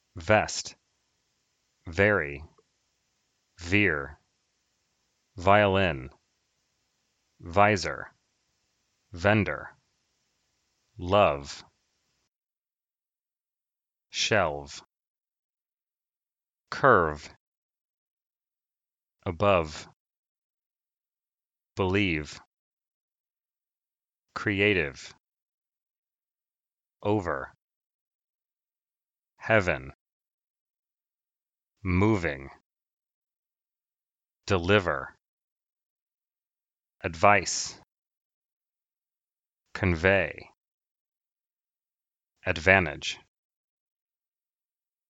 vest, very, veer, violin, visor, vendor, love, shelve, curve, above, believe, creative, over, heaven, moving, deliver, advice, convey, advantage.